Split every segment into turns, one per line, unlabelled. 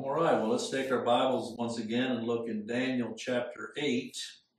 All right, well, let's take our Bibles once again and look in Daniel chapter 8.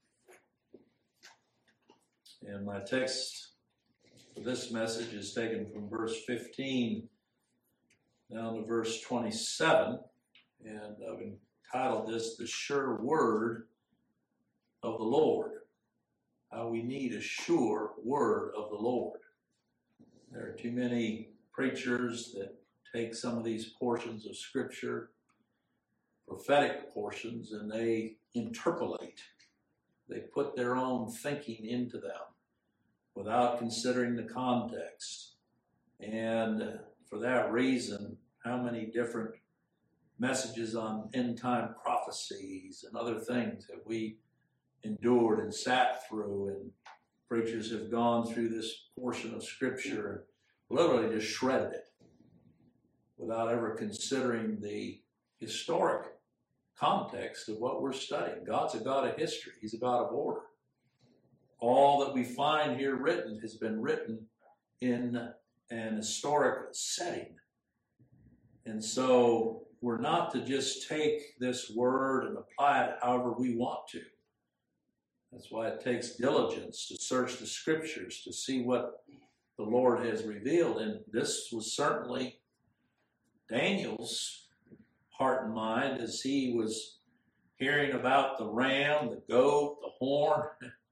And my text for this message is taken from verse 15 down to verse 27. And I've entitled this, The Sure Word of the Lord. How we need a sure word of the Lord. There are too many preachers that take some of these portions of Scripture, prophetic portions, and they interpolate. They put their own thinking into them without considering the context. And for that reason, how many different messages on end-time prophecies and other things that we endured and sat through, and preachers have gone through this portion of Scripture and literally just shredded it without ever considering the historic context of what we're studying. God's a God of history. He's a God of order. All that we find here written has been written in an historic setting. And so we're not to just take this word and apply it however we want to. That's why it takes diligence to search the Scriptures to see what the Lord has revealed. And this was certainly Daniel's heart and mind as he was hearing about the ram, the goat, the horn.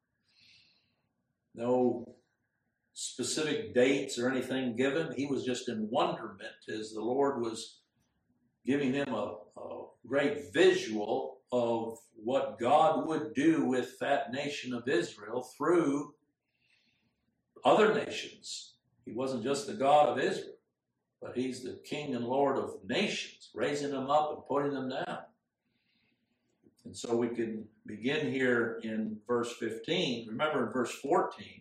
No specific dates or anything given. He was just in wonderment as the Lord was giving him a great visual of what God would do with that nation of Israel through other nations. He wasn't just the God of Israel, but he's the King and Lord of nations, raising them up and putting them down. And so we can begin here in verse 15. Remember in verse 14,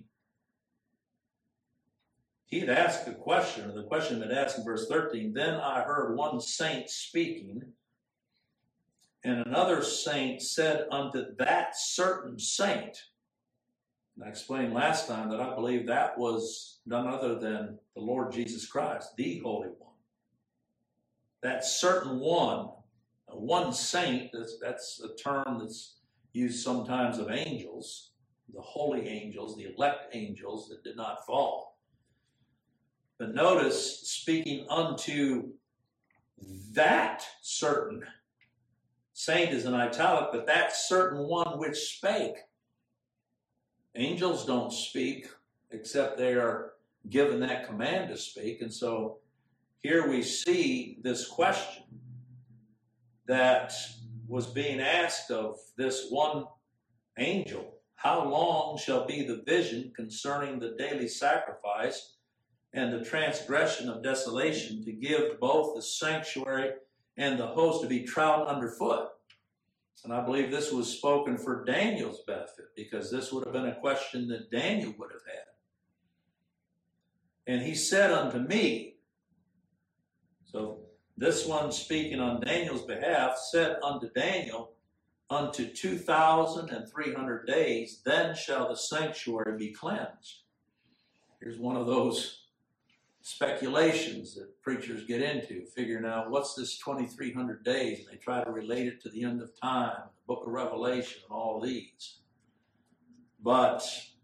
he had asked a question, or the question had been asked in verse 13. Then I heard one saint speaking, and another saint said unto that certain saint, and I explained last time that I believe that was none other than the Lord Jesus Christ, the Holy One. That certain one saint, that's a term that's used sometimes of angels, the holy angels, the elect angels that did not fall. But notice, speaking unto that certain saint is in italic, but that certain one which spake. Angels don't speak except they are given that command to speak. And so here we see this question that was being asked of this one angel. How long shall be the vision concerning the daily sacrifice and the transgression of desolation, to give both the sanctuary and the host to be trodden underfoot? And I believe this was spoken for Daniel's benefit, because this would have been a question that Daniel would have had. And he said unto me, so this one speaking on Daniel's behalf said unto Daniel, unto 2,300 days, then shall the sanctuary be cleansed. Here's one of those speculations that preachers get into, figuring out what's this 2,300 days, and they try to relate it to the end of time, the book of Revelation, and all these. But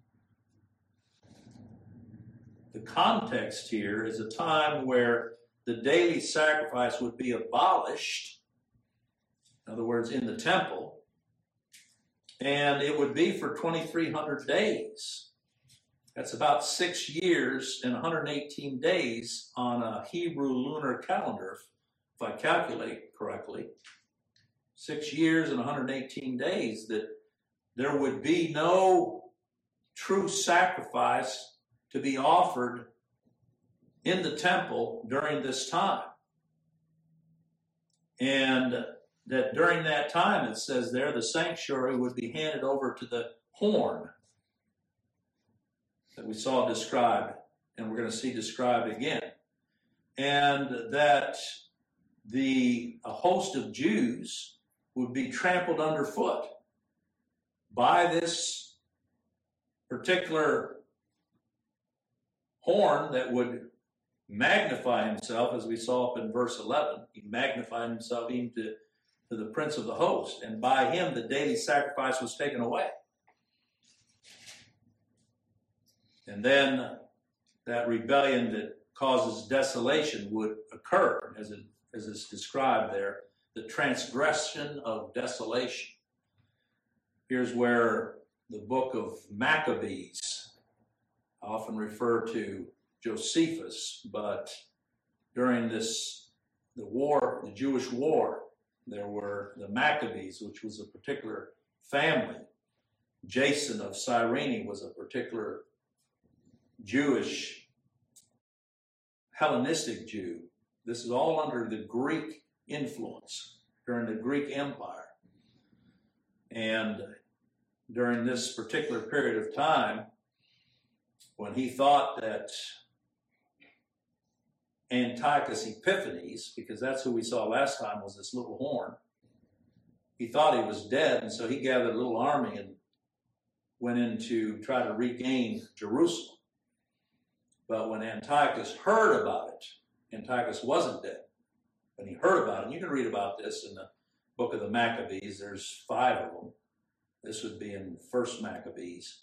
the context here is a time where the daily sacrifice would be abolished, in other words, in the temple, and it would be for 2,300 days. That's about 6 years and 118 days on a Hebrew lunar calendar, if I calculate correctly. 6 years and 118 days that there would be no true sacrifice to be offered in the temple during this time. And that during that time, it says there, the sanctuary would be handed over to the horn that we saw described, and we're going to see described again. And that a host of Jews would be trampled underfoot by this particular horn that would magnify himself, as we saw up in verse 11. He magnified himself even to the prince of the host, and by him the daily sacrifice was taken away. And then that rebellion that causes desolation would occur, as is described there, the transgression of desolation. Here's where the book of Maccabees, I often refer to Josephus, but during the Jewish war, there were the Maccabees, which was a particular family. Jason of Cyrene was a particular Jewish, Hellenistic Jew. This is all under the Greek influence during the Greek Empire. And during this particular period of time, when he thought that Antiochus Epiphanes, because that's who we saw last time, was this little horn, he thought he was dead, and so he gathered a little army and went in to try to regain Jerusalem. But when Antiochus heard about it, Antiochus wasn't dead. When he heard about it, and you can read about this in the book of the Maccabees, there's 5 of them. This would be in First Maccabees.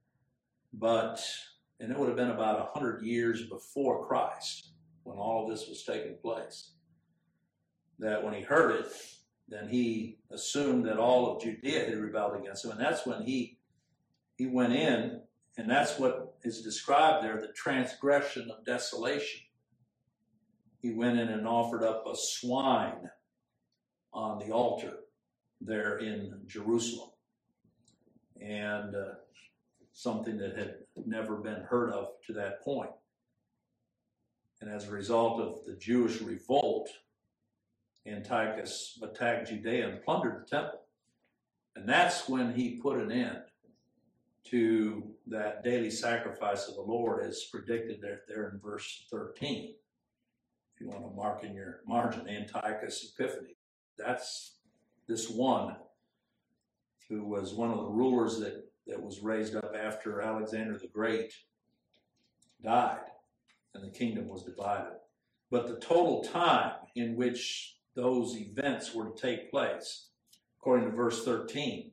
And it would have been about 100 years before Christ when all of this was taking place. That when he heard it, then he assumed that all of Judea had rebelled against him. And that's when he went in, and that's what is described there, the transgression of desolation. He went in and offered up a swine on the altar there in Jerusalem. And something that had never been heard of to that point. And as a result of the Jewish revolt, Antiochus attacked Judea and plundered the temple. And that's when he put an end to that daily sacrifice of the Lord, as predicted there in verse 13. If you want to mark in your margin, Antiochus Epiphanes. That's this one who was one of the rulers that was raised up after Alexander the Great died and the kingdom was divided. But the total time in which those events were to take place, according to verse 13,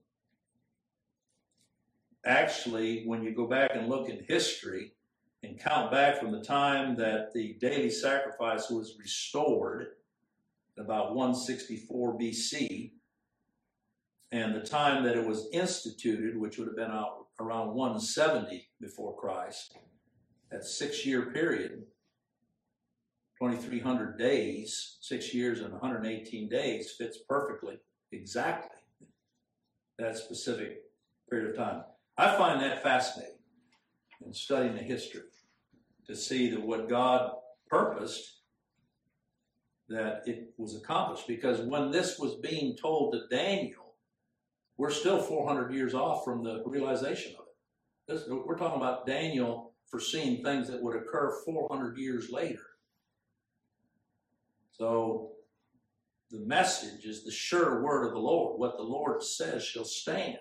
actually, when you go back and look in history and count back from the time that the daily sacrifice was restored, about 164 BC, and the time that it was instituted, which would have been around 170 before Christ, that 6-year period, 2,300 days, 6 years and 118 days, fits perfectly, exactly, that specific period of time. I find that fascinating in studying the history, to see that what God purposed, that it was accomplished. Because when this was being told to Daniel, we're still 400 years off from the realization of it. We're talking about Daniel foreseeing things that would occur 400 years later. So the message is the sure word of the Lord. What the Lord says shall stand.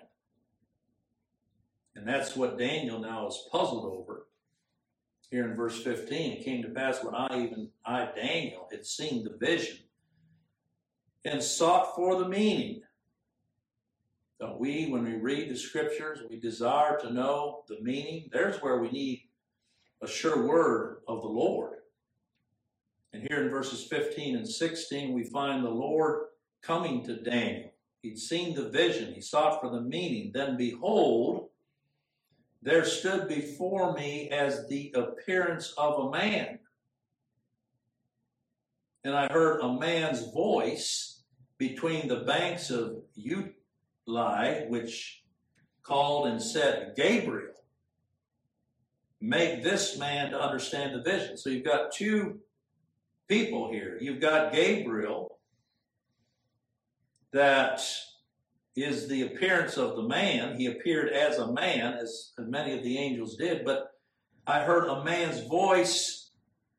And that's what Daniel now is puzzled over. Here in verse 15, it came to pass when I, Daniel, had seen the vision and sought for the meaning. Don't we, when we read the scriptures, we desire to know the meaning? There's where we need a sure word of the Lord. And here in verses 15 and 16, we find the Lord coming to Daniel. He'd seen the vision. He sought for the meaning. Then behold, there stood before me as the appearance of a man. And I heard a man's voice between the banks of Ulai, which called and said, Gabriel, make this man to understand the vision. So you've got two people here. You've got Gabriel, that is the appearance of the man. He appeared as a man, as many of the angels did, but I heard a man's voice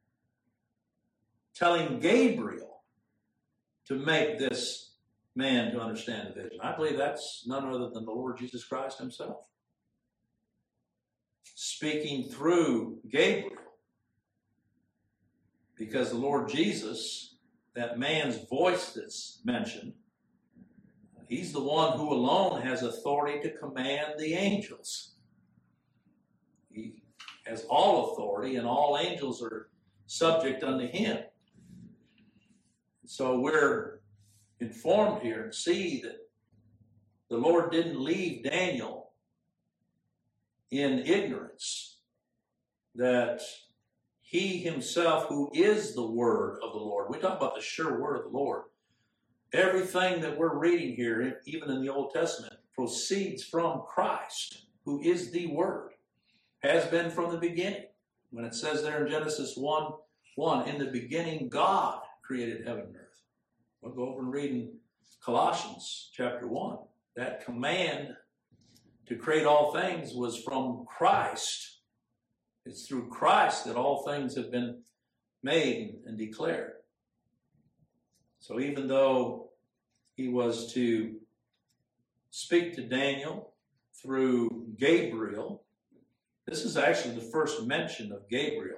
telling Gabriel to make this man to understand the vision. I believe that's none other than the Lord Jesus Christ himself, speaking through Gabriel. because the Lord Jesus, that man's voice that's mentioned, he's the one who alone has authority to command the angels. He has all authority, and all angels are subject unto him. So we're informed here and see that the Lord didn't leave Daniel in ignorance, that he himself, who is the word of the Lord, we talk about the sure word of the Lord. Everything that we're reading here, even in the Old Testament, proceeds from Christ, who is the Word, has been from the beginning. When it says there in Genesis 1:1, in the beginning God created heaven and earth. We'll go over and read in Colossians chapter 1. That command to create all things was from Christ. It's through Christ that all things have been made and declared. So even though he was to speak to Daniel through Gabriel, this is actually the first mention of Gabriel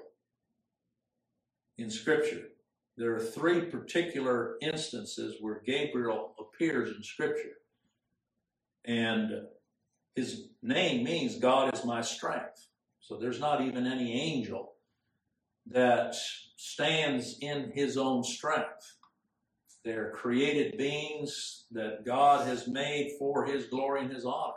in Scripture. There are 3 particular instances where Gabriel appears in Scripture. And his name means God is my strength. So there's not even any angel that stands in his own strength. They're created beings that God has made for his glory and his honor.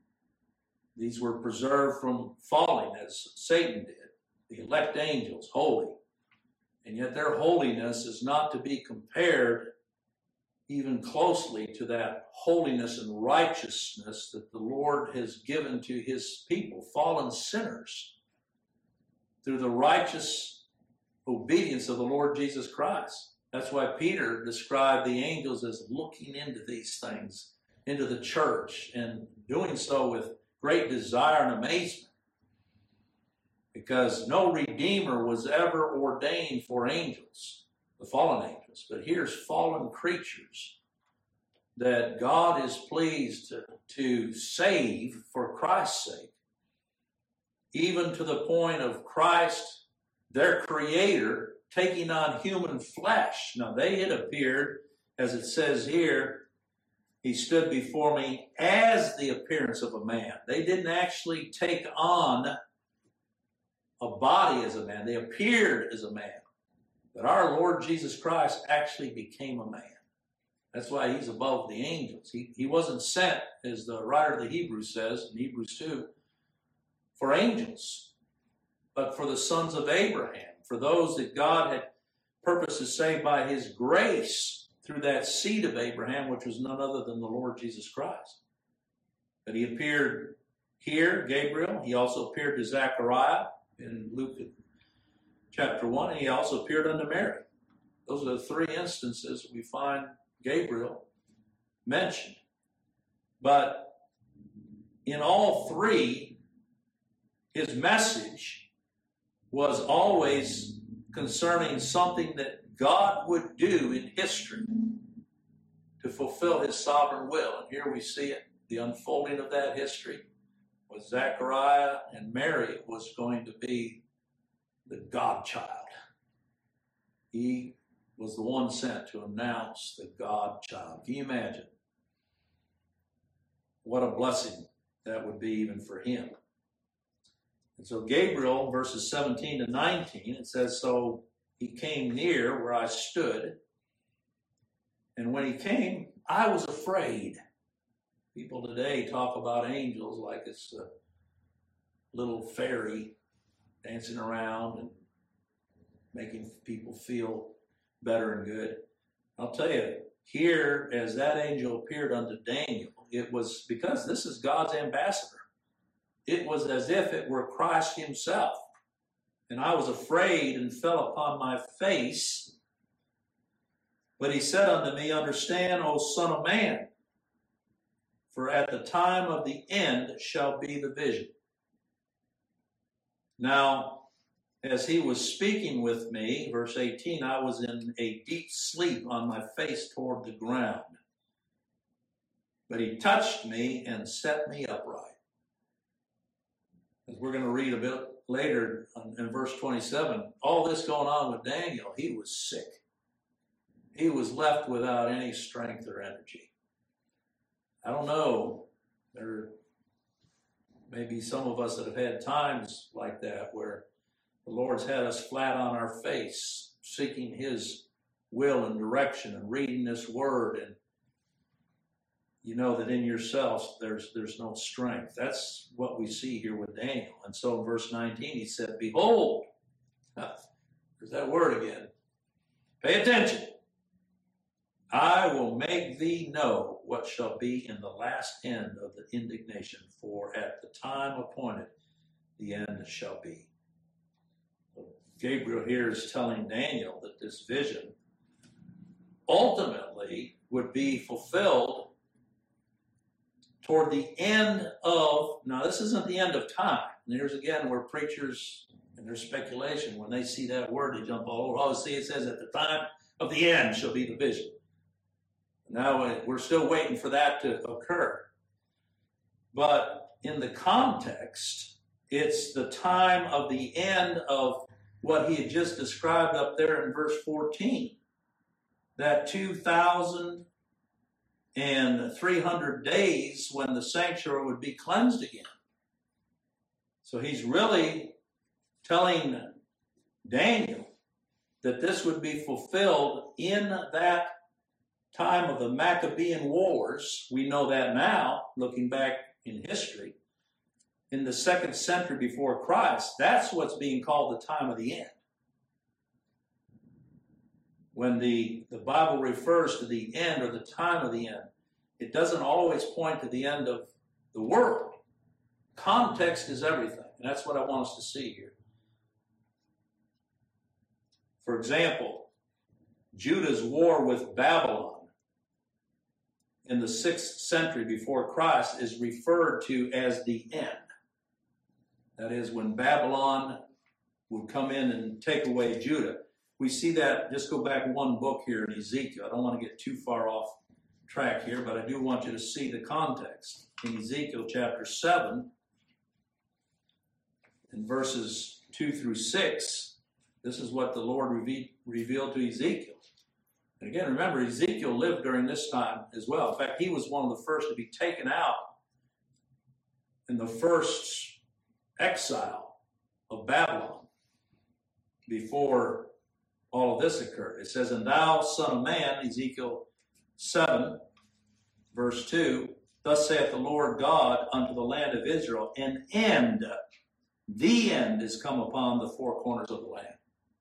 These were preserved from falling as Satan did. The elect angels, holy. And yet their holiness is not to be compared even closely to that holiness and righteousness that the Lord has given to his people, fallen sinners, through the righteous obedience of the Lord Jesus Christ. That's why Peter described the angels as looking into these things, into the church, and doing so with great desire and amazement. Because no redeemer was ever ordained for angels, the fallen angels. But here's fallen creatures that God is pleased to save for Christ's sake, even to the point of Christ, their creator, taking on human flesh. Now, they had appeared, as it says here, he stood before me as the appearance of a man. They didn't actually take on a body as a man. They appeared as a man. But our Lord Jesus Christ actually became a man. That's why he's above the angels. He wasn't sent, as the writer of the Hebrews says, in Hebrews 2, for angels, but for the sons of Abraham, for those that God had purposed to save by his grace through that seed of Abraham, which was none other than the Lord Jesus Christ. But he appeared here, Gabriel. He also appeared to Zechariah in Luke chapter 1, and he also appeared unto Mary. Those are the 3 instances we find Gabriel mentioned. But in all 3, his message was always concerning something that God would do in history to fulfill his sovereign will. And here we see it, the unfolding of that history. With Zechariah and Mary was going to be the God child. He was the one sent to announce the God child. Can you imagine? What a blessing that would be even for him. And so Gabriel, verses 17 to 19, it says, so he came near where I stood, and when he came, I was afraid. People today talk about angels like it's a little fairy dancing around and making people feel better and good. I'll tell you, here, as that angel appeared unto Daniel, it was because this is God's ambassador. It was as if it were Christ himself. And I was afraid and fell upon my face. But he said unto me, understand, O Son of Man, for at the time of the end shall be the vision. Now, as he was speaking with me, verse 18, I was in a deep sleep on my face toward the ground. But he touched me and set me upright. As we're going to read a bit later in verse 27, all this going on with Daniel, he was sick. He was left without any strength or energy. I don't know. There may be some of us that have had times like that where the Lord's had us flat on our face, seeking His will and direction and reading this Word, and you know that in yourselves there's no strength. That's what we see here with Daniel. And so in verse 19 he said, behold, there's that word again. Pay attention. I will make thee know what shall be in the last end of the indignation, for at the time appointed the end shall be. Gabriel here is telling Daniel that this vision ultimately would be fulfilled toward the end of, now this isn't the end of time. And here's again where preachers and their speculation, when they see that word, they jump all over. Oh, see, it says at the time of the end shall be the vision. Now we're still waiting for that to occur. But in the context, it's the time of the end of what he had just described up there in verse 14. That 2,300 days when the sanctuary would be cleansed again. So he's really telling Daniel that this would be fulfilled in that time of the Maccabean Wars. We know that now, looking back in history, in the 2nd century before Christ. That's what's being called the time of the end. When the Bible refers to the end or the time of the end, it doesn't always point to the end of the world. Context is everything, and that's what I want us to see here. For example, Judah's war with Babylon in the 6th century before Christ is referred to as the end. That is, when Babylon would come in and take away Judah. We see that, just go back one book here in Ezekiel. I don't want to get too far off track here, but I do want you to see the context. In Ezekiel chapter 7, in verses 2 through 6, this is what the Lord revealed to Ezekiel. And again, remember, Ezekiel lived during this time as well. In fact, he was one of the first to be taken out in the first exile of Babylon before all of this occurred. It says, and thou, son of man, Ezekiel 7, verse 2, thus saith the Lord God unto the land of Israel, an end, the end is come upon the four corners of the land.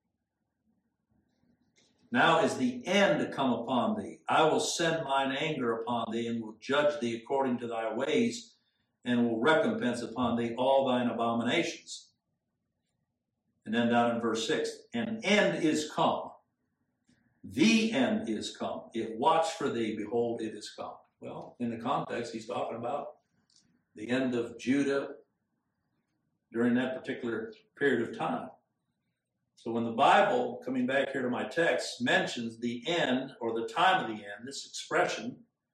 Now is the end come upon thee. I will send mine anger upon thee, and will judge thee according to thy ways, and will recompense upon thee all thine abominations. And then down in verse 6, an end is come. The end is come. It watched for thee, behold, it is come. Well, in the context, he's talking about the end of Judah during that particular period of time. So when the Bible, coming back here to my text, mentions the end or the time of the end, this expression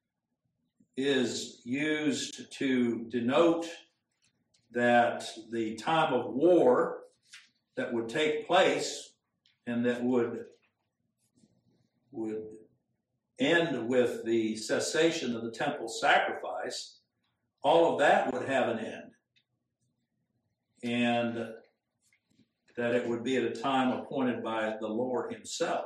is used to denote that the time of war that would take place and that would end with the cessation of the temple sacrifice, all of that would have an end. And that it would be at a time appointed by the Lord himself.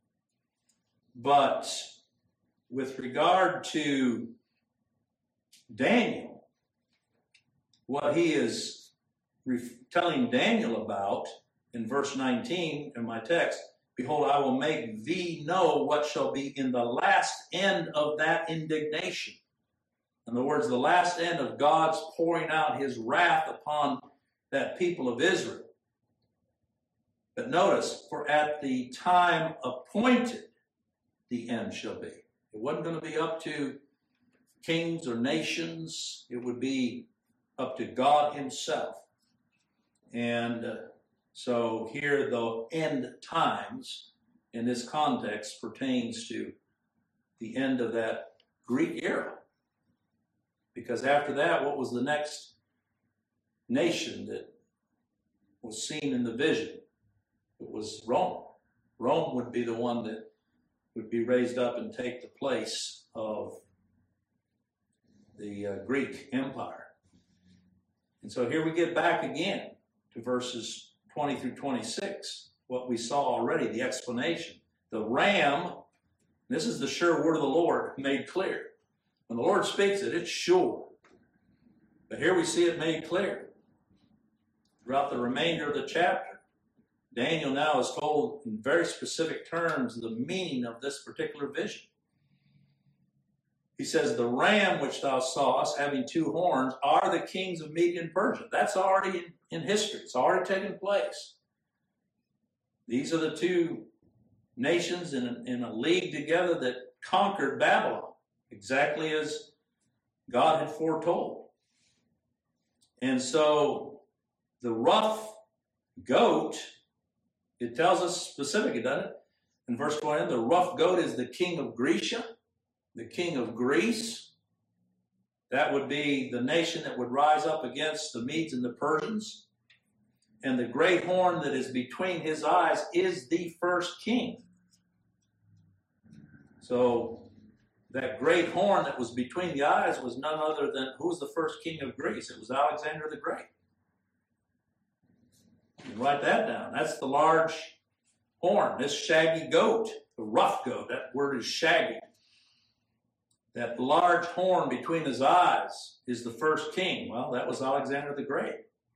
But with regard to Daniel, what he is telling Daniel about in verse 19 in my text, behold, I will make thee know what shall be in the last end of that indignation. In other words, the last end of God's pouring out his wrath upon that people of Israel. But notice, for at the time appointed, the end shall be. It wasn't going to be up to kings or nations. It would be up to God himself. And so here the end times in this context pertains to the end of that Greek era. Because after that, what was the next nation that was seen in the vision. It was Rome. Rome would be the one that would be raised up and take the place of the Greek Empire. And so here we get back again to verses 20 through 26, what we saw already, the explanation. The ram, this is the sure word of the Lord made clear. When the Lord speaks it, it's sure. But here we see it made clear. Throughout the remainder of the chapter, Daniel now is told in very specific terms the meaning of this particular vision. He says, the ram which thou sawest having two horns are the kings of Media and Persia. That's already in history. It's already taken place. These are the two nations in a league together that conquered Babylon, exactly as God had foretold. And so the rough goat, it tells us specifically, doesn't it? In verse 20, the rough goat is the king of Grecia, the king of Greece. That would be the nation that would rise up against the Medes and the Persians. And the great horn that is between his eyes is the first king. So that great horn that was between the eyes was none other than, who was the first king of Greece? It was Alexander the Great. You write that down. That's the large horn, this shaggy goat, the rough goat. That word is shaggy. That large horn between his eyes is the first king. Well, that was Alexander the Great.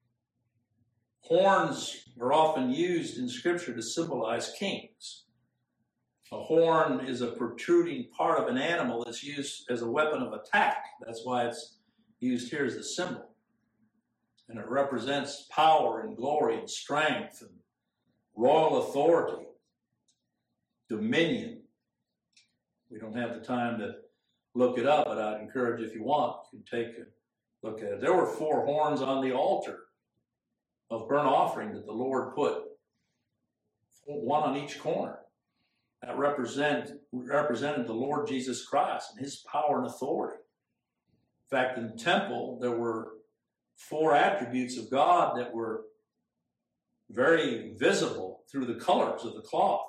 Horns are often used in Scripture to symbolize kings. A horn is a protruding part of an animal that's used as a weapon of attack. That's why it's used here as a symbol. And it represents power and glory and strength and royal authority, dominion. We don't have the time to look it up, but I'd encourage, if you want, you can take a look at it. There were 4 horns on the altar of burnt offering that the Lord put, one on each corner. That represented the Lord Jesus Christ and his power and authority. In fact, in the temple, there were 4 attributes of God that were very visible through the colors of the cloth.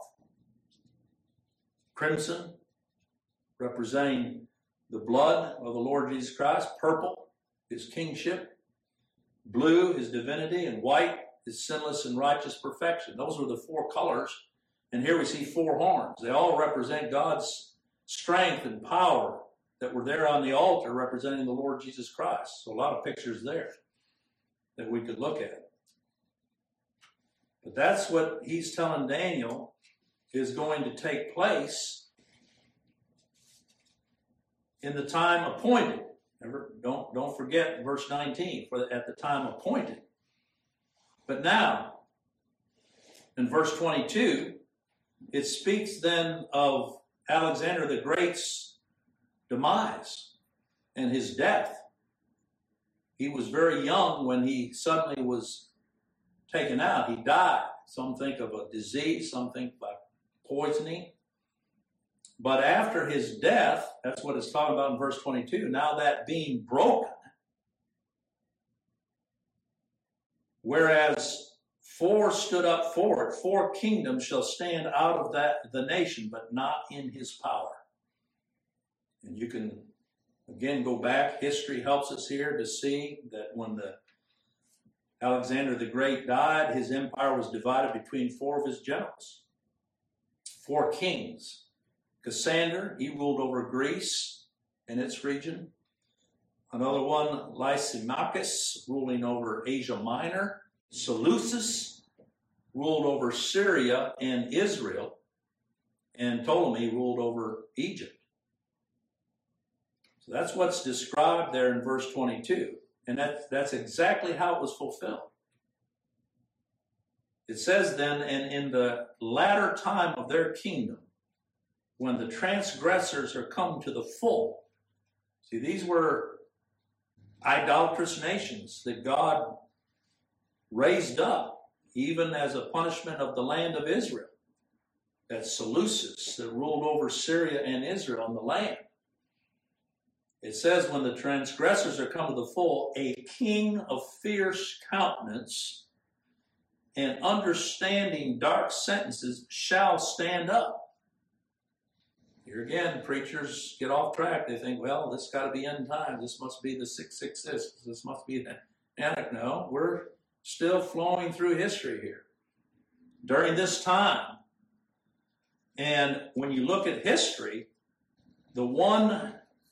Crimson, representing the blood of the Lord Jesus Christ. Purple, his kingship. Blue, his divinity. And white, his sinless and righteous perfection. Those were the 4 colors. And here we see 4 horns. They all represent God's strength and power that were there on the altar representing the Lord Jesus Christ. So a lot of pictures there that we could look at. But that's what he's telling Daniel is going to take place in the time appointed. Remember, don't forget verse 19, at the time appointed. But now, in verse 22, it speaks then of Alexander the Great's demise and his death. He was very young when he suddenly was taken out. He died. Some think of a disease, some think by poisoning. But after his death, that's what it's talking about in verse 22, now that being broken, whereas 4 stood up for it, 4 kingdoms shall stand out of the nation, but not in his power. And you can, again, go back. History helps us here to see that when Alexander the Great died, his empire was divided between 4 of his generals, 4 kings. Cassander, he ruled over Greece and its region. Another one, Lysimachus, ruling over Asia Minor. Seleucus ruled over Syria and Israel. And Ptolemy ruled over Egypt. So that's what's described there in verse 22. And that's exactly how it was fulfilled. It says then, and in the latter time of their kingdom, when the transgressors are come to the full. See, these were idolatrous nations that God raised up, even as a punishment of the land of Israel. That's Seleucus that ruled over Syria and Israel on the land. It says, when the transgressors are come to the full, a king of fierce countenance and understanding dark sentences shall stand up. Here again, preachers get off track. They think, well, this got to be end time. This must be the 666. This must be the Anak. No, we're still flowing through history here during this time. And when you look at history, the one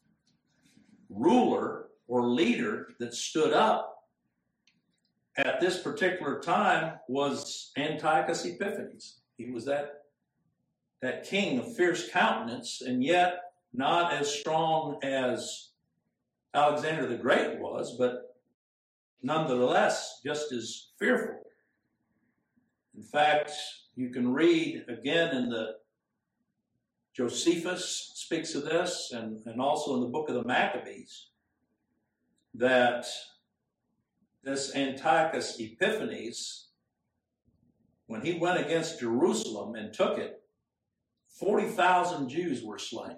ruler or leader that stood up at this particular time was Antiochus Epiphanes. He was that king of fierce countenance, and yet not as strong as Alexander the Great was, but nonetheless just as fearful. In fact, you can read again in the Josephus speaks of this, and also in the book of the Maccabees, that this Antiochus Epiphanes, when he went against Jerusalem and took it, 40,000 Jews were slain.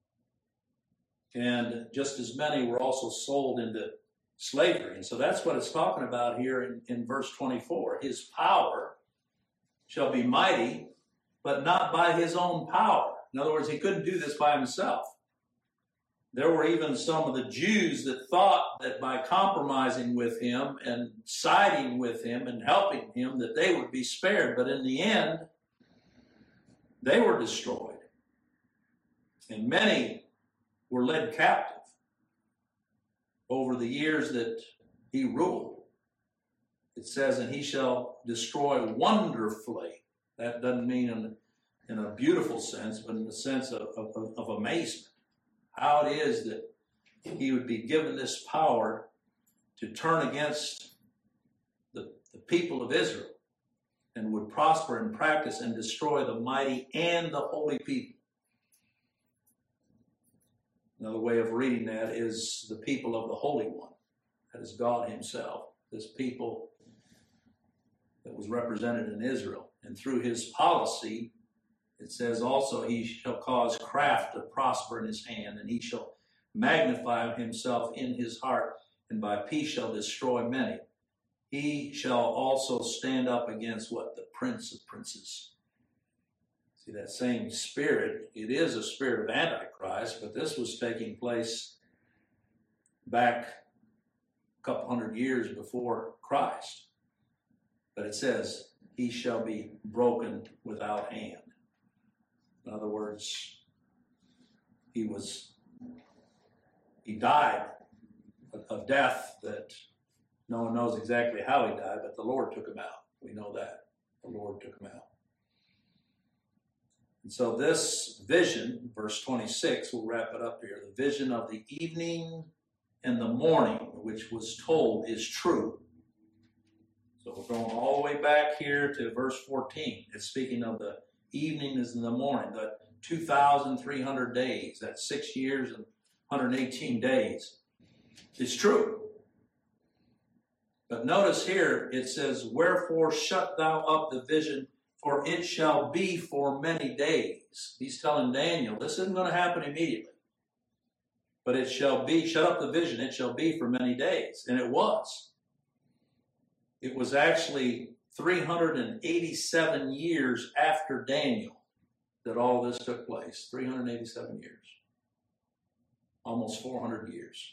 And just as many were also sold into slavery. And so that's what it's talking about here in verse 24. His power shall be mighty, but not by his own power. In other words, he couldn't do this by himself. There were even some of the Jews that thought that by compromising with him and siding with him and helping him that they would be spared. But in the end, they were destroyed. And many were led captive over the years that he ruled. It says, and he shall destroy wonderfully. That doesn't mean in a beautiful sense, but in the sense of amazement. How it is that he would be given this power to turn against the people of Israel and would prosper and practice and destroy the mighty and the holy people. Another way of reading that is the people of the Holy One. That is God himself, this people that was represented in Israel. And through his policy, it says also, he shall cause craft to prosper in his hand, and he shall magnify himself in his heart, and by peace shall destroy many. He shall also stand up against what? The prince of princes. See, that same spirit, it is a spirit of Antichrist, but this was taking place back a couple hundred years before Christ. But it says, he shall be broken without hand. In other words, he died of death that no one knows exactly how he died, but the Lord took him out. We know that. The Lord took him out. And so this vision, verse 26, we'll wrap it up here. The vision of the evening and the morning, which was told, is true. So we're going all the way back here to verse 14. It's speaking of the evening is in the morning, the 2,300 days, that's 6 years and 118 days. It's true. But notice here, it says, wherefore shut thou up the vision, for it shall be for many days. He's telling Daniel, this isn't going to happen immediately. But it shall be, shut up the vision, it shall be for many days. And it was. It was actually 387 years after Daniel that all this took place. 387 years. Almost 400 years.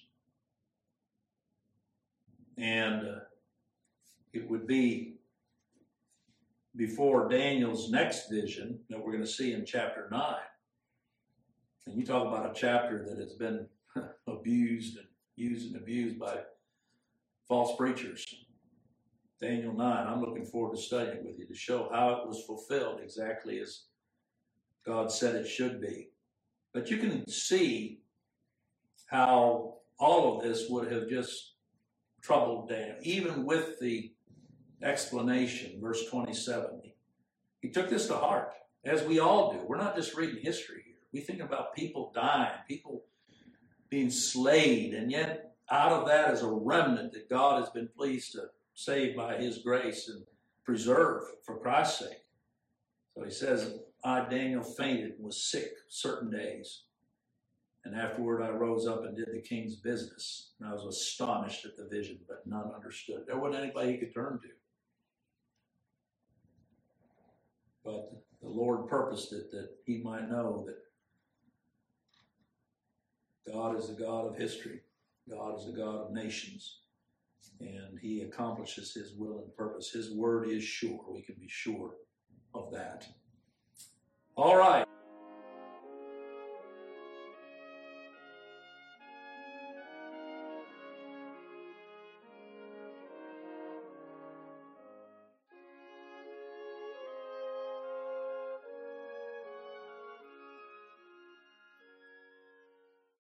And it would be before Daniel's next vision that we're going to see in chapter 9. And you talk about a chapter that has been abused and used and abused by false preachers. Daniel 9, I'm looking forward to studying it with you to show how it was fulfilled exactly as God said it should be. But you can see how all of this would have just troubled Daniel, even with the explanation, verse 27. He took this to heart, as we all do. We're not just reading history here. We think about people dying, people being slayed, and yet out of that is a remnant that God has been pleased to save by his grace and preserve for Christ's sake. So he says, I, Daniel, fainted and was sick certain days. And afterward I rose up and did the king's business. And I was astonished at the vision, but none understood. There wasn't anybody he could turn to. But the Lord purposed it that he might know that God is the God of history. God is the God of nations. And he accomplishes his will and purpose. His word is sure. We can be sure of that. All right.